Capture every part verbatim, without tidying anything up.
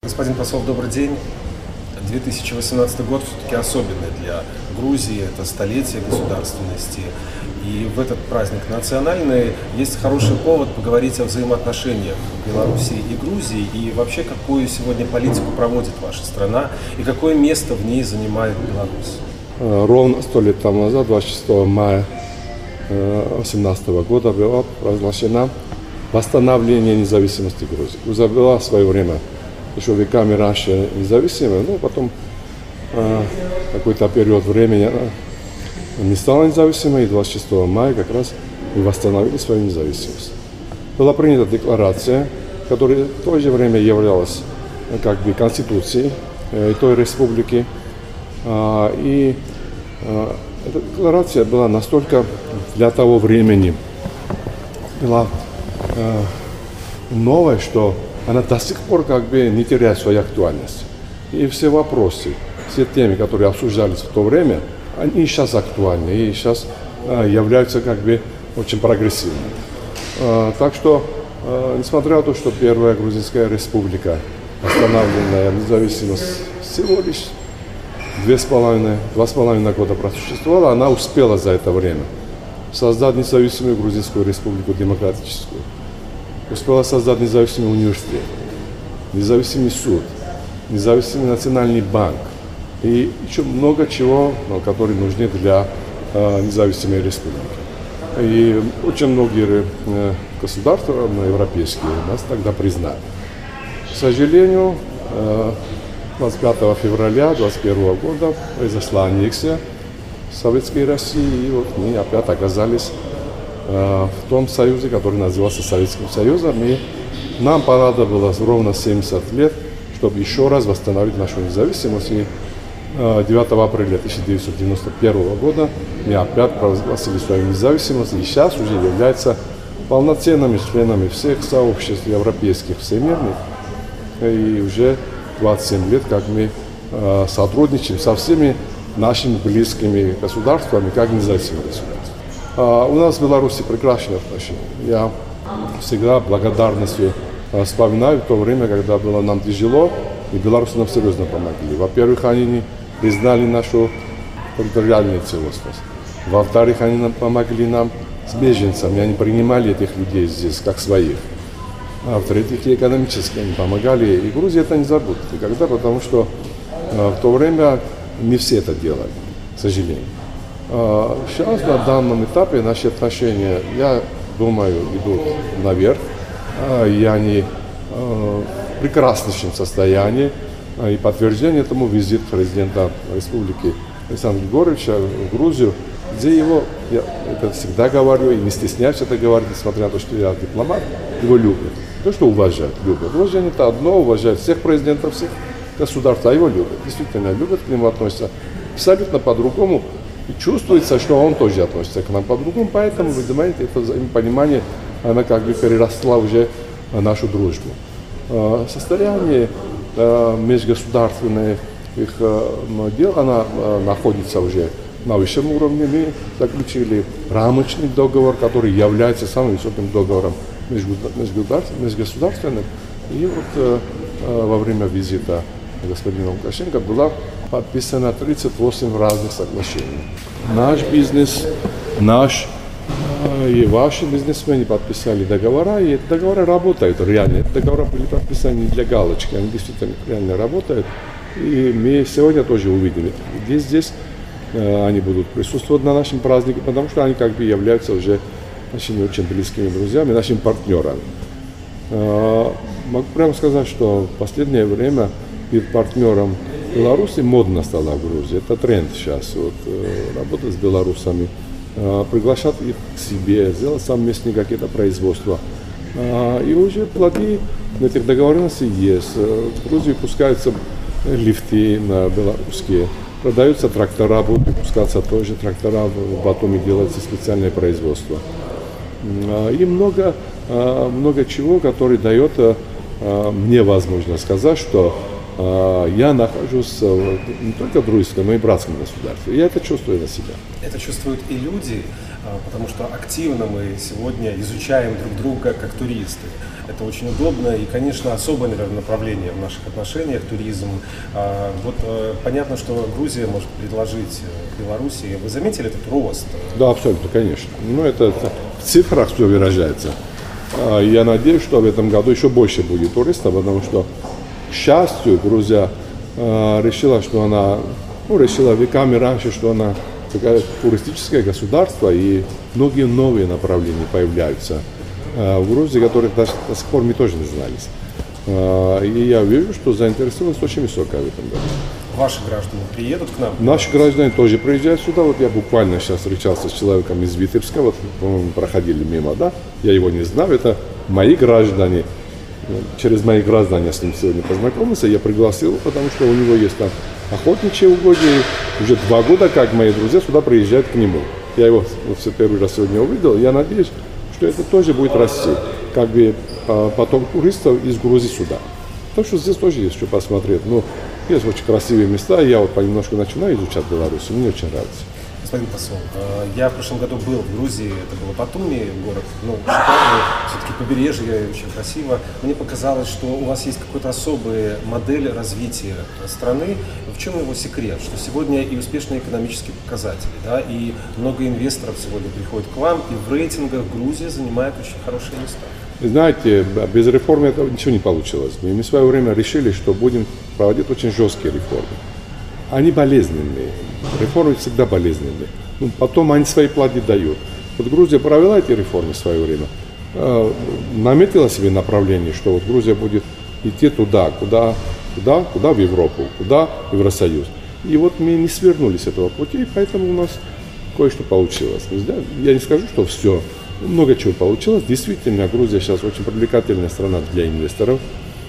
Господин посол, добрый день. две тысячи восемнадцатый год все-таки особенный для Грузии, это столетие государственности. И в этот праздник национальный есть хороший повод поговорить о взаимоотношениях Беларуси и Грузии, и вообще какую сегодня политику проводит ваша страна, и какое место в ней занимает Беларусь. Ровно сто лет тому назад, двадцать шестого мая две тысячи восемнадцатого года, было провозглашено восстановление независимости Грузии. Грузия была в свое время еще веками раньше независимой, но потом э, какой-то период времени она не стала независимой, и двадцать шестого мая как раз и восстановили свою независимость. Была принята декларация, которая в то же время являлась как бы конституцией э, той республики. Э, и э, эта декларация была настолько для того времени была э, новая, что она до сих пор как бы не теряет свою актуальность. И все вопросы, все темы, которые обсуждались в то время, они и сейчас актуальны, и сейчас э, являются как бы очень прогрессивными. Э, так что, э, несмотря на то, что Первая Грузинская Республика, восстановленная независимость всего лишь две с половиной, два с половиной года просуществовала, она успела за это время создать независимую Грузинскую Республику демократическую. Успела создать независимый университет, независимый суд, независимый национальный банк и еще много чего, которые нужны для э, независимой республики. И очень многие э, государства европейские нас тогда признали. К сожалению, э, двадцать пятого февраля две тысячи двадцать первого года произошла аннексия Советской России, и вот мы опять оказались в том союзе, который назывался Советским Союзом, и нам пора было ровно семьдесят лет, чтобы еще раз восстановить нашу независимость. И девятого апреля тысяча девятьсот девяносто первого года мы опять провозгласили свою независимость, и сейчас уже являются полноценными членами всех сообществ европейских, всемирных, и уже двадцать семь лет, как мы сотрудничаем со всеми нашими близкими государствами, как независимые государства. Uh, у нас в Беларуси прекрасные отношения. Я всегда благодарностью uh, вспоминаю то время, когда было нам тяжело, и белорусы нам серьезно помогли. Во-первых, они не признали нашу территориальную целостность. Во-вторых, они нам помогли нам с беженцами, они принимали этих людей здесь как своих. А в-третьих, и экономически они помогали. И Грузия это не забудет никогда, потому что uh, в то время не все это делали, к сожалению. Сейчас на данном этапе наши отношения, я думаю, идут наверх, и они в прекраснейшем состоянии. И подтверждение этому визит президента Республики Александра Григорьевича в Грузию, где его, я это всегда говорю и не стесняюсь это говорить, несмотря на то, что я дипломат, его любят. То, что уважают, любят. Уважение это одно, уважают всех президентов, всех государств, а его любят. Действительно любят, к нему относятся абсолютно по-другому. И чувствуется, что он тоже относится к нам по-другому, поэтому, вы знаете, это взаимопонимание, она как бы переросла уже нашу дружбу. Состояние межгосударственных дел, она находится уже на высшем уровне. Мы заключили рамочный договор, который является самым высоким договором межгосударственным. И вот во время визита господина Лукашенко была подписано тридцать восемь разных соглашений. Наш бизнес, наш и ваши бизнесмены подписали договора, и эти договоры работают реально. Эти договора были подписаны не для галочки, они действительно реально работают. И мы сегодня тоже увидим это. Здесь, здесь они будут присутствовать на нашем празднике, потому что они как бы являются уже нашими очень близкими друзьями, нашими партнерами. Могу прямо сказать, что в последнее время перед партнером Беларуси модно стало в Грузии. Это тренд сейчас. Вот, работать с белорусами, приглашать их к себе, сделать совместные какие-то производства. И уже плоды этих договоренностей есть. В Грузии пускаются лифты на белорусские, продаются трактора, будут выпускаться тоже трактора, в Батуми делается специальное производство. И много, много чего, который дает мне возможность сказать, что я нахожусь не только в дружеском, но и братском государстве. Я это чувствую на себя. Это чувствуют и люди, потому что активно мы сегодня изучаем друг друга как туристы. Это очень удобно и, конечно, особое, наверное, направление в наших отношениях, туризм. Вот понятно, что Грузия может предложить Беларуси. Вы заметили этот рост? Да, абсолютно, конечно. Ну, это, это в цифрах все выражается. Я надеюсь, что в этом году еще больше будет туристов, потому что, к счастью, Грузия решила, что она, ну, решила веками раньше, что она такое туристическое государство, и многие новые направления появляются в Грузии, которые до, до сих пор мы тоже не знали. И я вижу, что заинтересованность очень высокая в этом году. Ваши граждане приедут к нам? Наши граждане тоже приезжают сюда. Вот я буквально сейчас встречался с человеком из Витебска, вот, по-моему, проходили мимо, да? Я его не знаю, это мои граждане. Через моих граждан я с ним сегодня познакомился, я пригласил, потому что у него есть там охотничьи угодья. Уже два года, как мои друзья сюда приезжают к нему. Я его вот все первый раз сегодня увидел. Я надеюсь, что это тоже будет расти, как бы поток туристов из Грузии сюда. Так что здесь тоже есть что посмотреть. Ну, есть очень красивые места. Я вот понемножку начинаю изучать Беларусь. Мне очень нравится. Господин посол, я в прошлом году был в Грузии, это было Батуми, город, ну, шикарный, все-таки побережье, очень красиво. Мне показалось, что у вас есть какая-то особая модель развития страны. В чем его секрет? Что сегодня и успешные экономические показатели, да, и много инвесторов сегодня приходят к вам, и в рейтингах Грузия занимает очень хорошие места. Вы знаете, без реформы этого ничего не получилось. Мы в свое время решили, что будем проводить очень жесткие реформы. Они болезненные. Реформы всегда болезненные. Ну, потом они свои плоды дают. Вот Грузия провела эти реформы в свое время, э, наметила себе направление, что вот Грузия будет идти туда, куда, куда, куда в Европу, куда в Евросоюз. И вот мы не свернули с этого пути, и поэтому у нас кое-что получилось. Я не скажу, что все, много чего получилось. Действительно, Грузия сейчас очень привлекательная страна для инвесторов.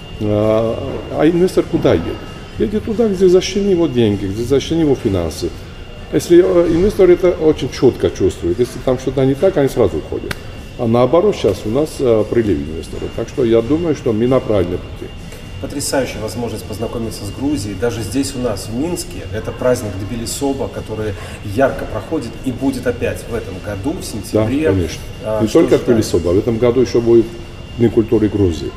А инвестор куда едет? Едет туда, где защищены его деньги, где защищены его финансы. Если инвестор это очень четко чувствует, если там что-то не так, они сразу уходят. А наоборот, сейчас у нас прилив инвесторов. Так что я думаю, что мы на правильном пути. Потрясающая возможность познакомиться с Грузией. Даже здесь у нас, в Минске, это праздник Тбилисоба, который ярко проходит и будет опять в этом году, в сентябре. Да, конечно. А, не только Тбилисоба, в этом году еще будет Дни культуры Грузии.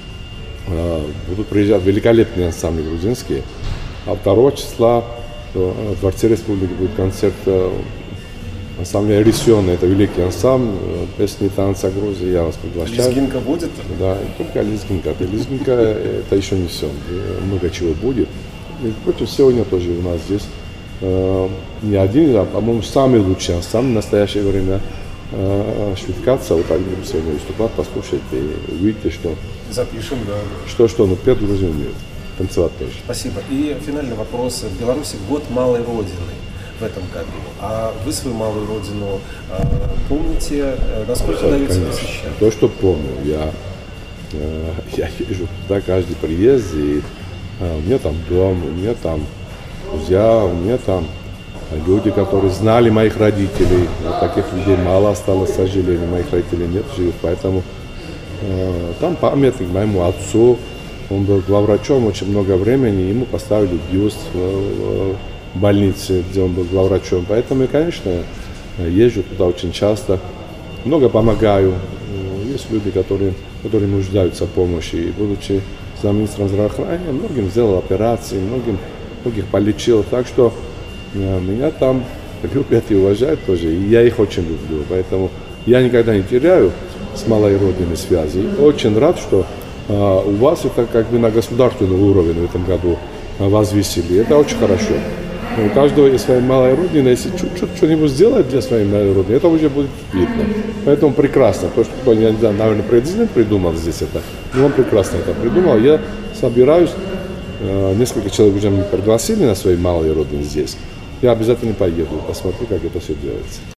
Будут приезжать великолепные ансамбли грузинские. А второго числа в Дворце Республики будет концерт ансамбля «Рисённый». Это великий ансамбль, песни и танца Грузии. Я вас приглашаю. Лезгинка будет? Да, не только лезгинка. Это лезгинка это еще не все. Много чего будет. И против сегодня тоже у нас здесь не один, а, по-моему, самый лучший ансамбль в настоящее время. Швидкаться, вот они будут сегодня выступать, послушайте и увидите, что... Запишем, да. Что-что, ну, петь Грузия умеет, танцевать тоже. Спасибо. И финальный вопрос. В Беларуси год малой родины в этом году. А вы свою малую родину э, помните? Насколько удается посещать? То, что помню. Я, э, я езжу туда каждый приезд, и э, у меня там дом, у меня там друзья, у меня там люди, которые знали моих родителей. Вот таких людей мало осталось, к сожалению, моих родителей нет живых, поэтому э, там памятник моему отцу. Он был главврачом очень много времени, ему поставили бюст в, в больнице, где он был главврачом. Поэтому, конечно, езжу туда очень часто, много помогаю. Есть люди, которые, которые нуждаются в помощи. И будучи замминистром здравоохранения, многим сделал операции, многим, многих полечил. Так что меня там любят и уважают тоже, и я их очень люблю. Поэтому я никогда не теряю с малой родиной связи. Очень рад, что а, у вас это как бы на государственный уровень в этом году возвысили. Это очень хорошо. У каждого есть своя малая родина. Если чуть-чуть что-нибудь сделать для своей малой родины, это уже будет видно. Поэтому прекрасно. То, что, я не знаю, наверное, президент придумал здесь это, но он прекрасно это придумал. Я собираюсь, несколько человек уже меня пригласили на своей малой родине здесь. Я обязательно поеду, посмотрю, как это все делается.